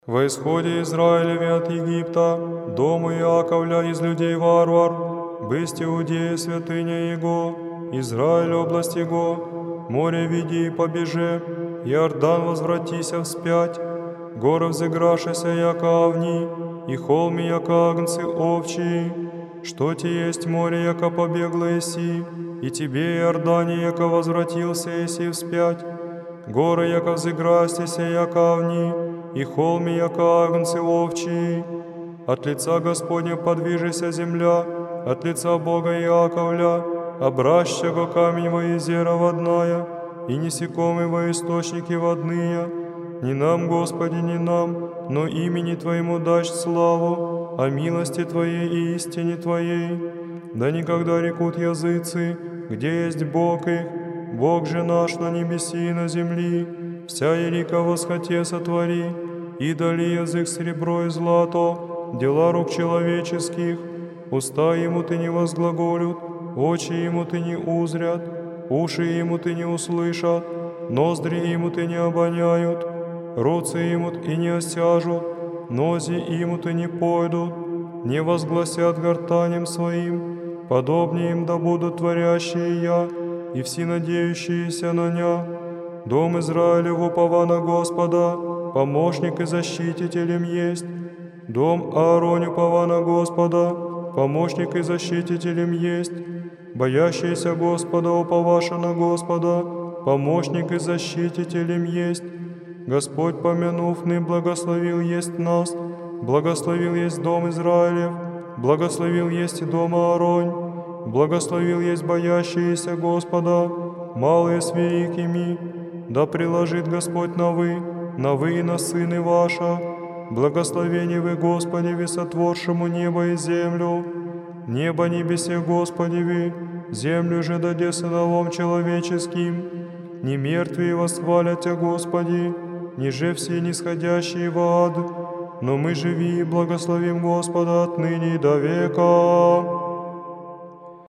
Во исходе Израилеве от Египта, дому Иаковля из людей варвар, бысть Иудея святыня Его, Израиль область Его, море види и побеже, Иордан возвратися вспять, горы взыграшися, яко овни, и холми, яко агнцы овчии, что те есть море, яко побегло еси, и тебе, Иордане, яко возвратился еси вспять, горы, яко взыграстися, яко овни, и холми, яко агнцы овчии. От лица Господня подвижися земля, от лица Бога Иаковля, обращего камень во езера водная, и насекомые во источники водные. Не нам, Господи, не нам, но имени Твоему дашь славу, о милости Твоей и истине Твоей. Да никогда рекут языцы, где есть Бог их, Бог же наш на небеси и на земли, вся елика восхоте сотвори, и дали язык серебро и злато, дела рук человеческих, уста ему ты не возглаголют, очи ему ты не узрят, уши ему ты не услышат, ноздри ему ты не обоняют, руцы ему и не осяжут, нози ему ты не пойдут, не возгласят гортанем своим, подобнее им да будут творящие я, и все надеющиеся на ня. Дом Израилев упова на Господа, помощник и защититель им есть. Дом Ааронь упова на Господа, помощник и защититель им есть. Боящиеся Господа уповаша на Господа, помощник и защититель им есть. Господь, помянувный, благословил есть нас, благословил есть дом Израилев, благословил есть дом Ааронь, благословил есть боящиеся Господа, малые с великими. Да приложит Господь на вы и на сыны ваша. Благословение вы, Господи, сотворшему небо и землю. Небо небесе, Господи, землю же даде сыновом человеческим. Не мертвые восхвалят Тя, Господи, ниже все нисходящие в ад. Но мы живи и благословим Господа отныне и до века.